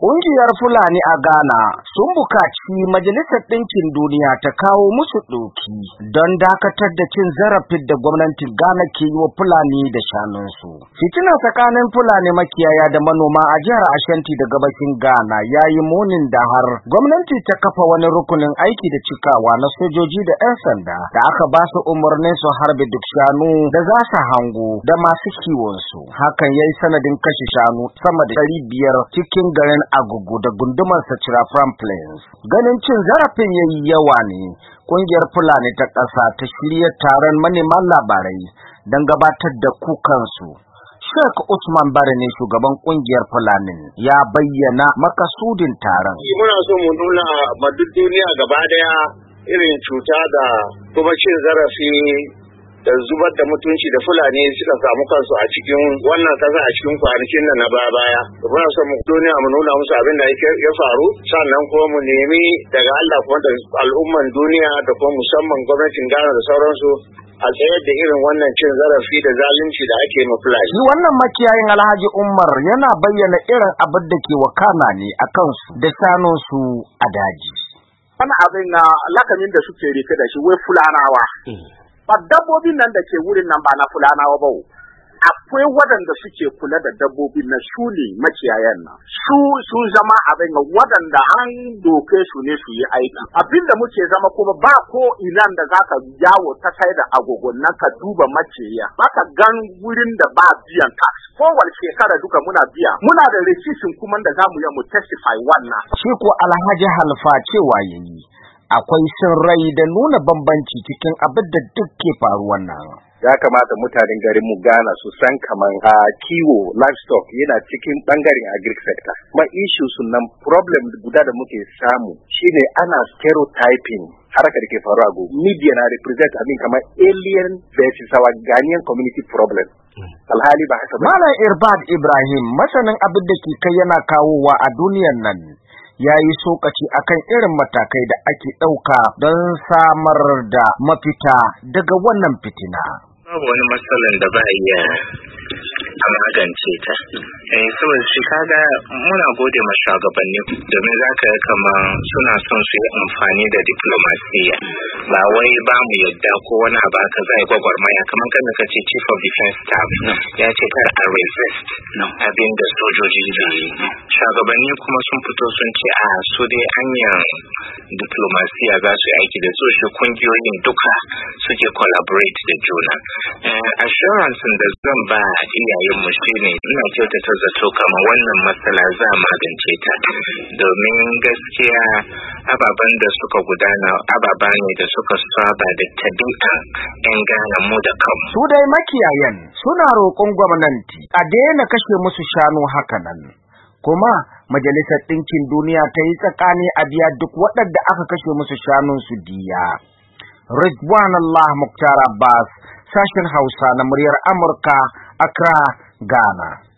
Ƙungiyar Fulani a Ghana sun buƙaci Majalisar Ɗinkin Duniya ta kawo musu ɗauki don dakatar da cin zarafin da gwamnatin Ghana ke yi wa Fulani da shanunsu. Fitina tsakanin Fulani makiyaya da manoma a jihar Ashanti da gabashin Ghana ya yi munin da har gwamnati ta kafa wani rukunin aiki da cikawa na sojoji da 'yan sanda da aka ba su umarnin su harbe duk shanu da za su hango da masu kiwonsu. Hakan ya yi sanadin kashe shanu sama da 500 cikin garin Agugu da gundumar Sachirafran Plains. Ganin cin zarafin yayi yawa ne, kungiyar Fulani ta ƙasa ta shirya taron manema labarai don gabatar da kukansu. Sheikh Usman Bare ne shugaban kungiyar Fulani ya bayyana makasudin taron. Muna so mu nuna ma duk duniya gaba daya irin cuta da kuma cin zarafi da zubar da mutunci da Fulani suka samu kansu a cikin wannan kasa a cikin kwanakin nan na baya. Muna son mu duniya mu nuna musu abin da ya faru, sannan kuma mu nemi daga Allah kuma da al'umman duniya da kuma musamman gwamnatin Ghana da sauransu a tsayar da irin wannan cin zarafi da zalunci da ake ma Fulani. Shi wannan makiyayin Alhaji Umar yana bayyana irin abin da ke wakana ne a kansu da shanunsu a daji. Wani abin na lakamin da suke rike da shi wai Fulanawa. Ba dabbobin nan da ke wurin nan ba na Fulanawa ba. Akwai waɗanda suke kula da dabbobin na su ne makiyayan nan. Sun zama abin waɗanda an doke su ne su yi aiki. Abin da muke zama kuma ba ko inan da za ka yawo ta sai da agogon nan ka duba makiyaya. Ba ka gan wurin da ba biyan tax. Kowace shekara duka muna biya. Muna da rikicin kuma da za mu yi mu testify wannan. Shi ko Alhaji Halfa cewa yayi. Akwai sin rai da nuna bambanci cikin abin da duk ke faruwan nan. Ya kamata mutanen garin mu Ghana su san kaman kiwo livestock yana cikin bangaren agric sector. Kuma issues nan problem guda da muke samu shine ana stereotyping harkar da ke faruwa go. Media na represent kamar alien versus our Ghanaian community problem. Alhali ba haka ba. Malam Irbad Ibrahim masanin abin da ke kai yana kawowa a duniyar nan. Ya yi sokaci akan irin matakai da ake ɗauka don samar da mafita daga wannan fitina. Babu wani matsalan da ba iya a magance ta. Saboda shi kaga muna gode ma shugabanni domin za ka yi kamar suna son su yi amfani da diplomasiya. Ba wai ba mu yadda ko wani abu aka zai gwagwarmaya kamar kan ka ce chief of defense staff ya ce kar a resist abin da sojoji da yi. Shugabanni kuma sun fito sun ce a su dai hanyar diplomasiya za su yi aiki da su shi kungiyoyin duka suke collaborate da juna. Assurance da zan ba iyayenmu shine ina kyautata zato kamar wannan matsala za a magance ta domin gaskiya ababen da suka gudana ababa ne da suka saba da tabi'an 'yan Ghana mu da kanmu. Su dai makiyayan suna roƙon gwamnati a daina kashe musu shanu hakanan. Kuma Majalisar Ɗinkin Duniya ta yi tsakani a biya duk waɗanda aka kashe musu shanunsu diya. Ridwan Allah Mukhtar Abbas, sashen Hausa na muryar Amurka, Accra, Ghana.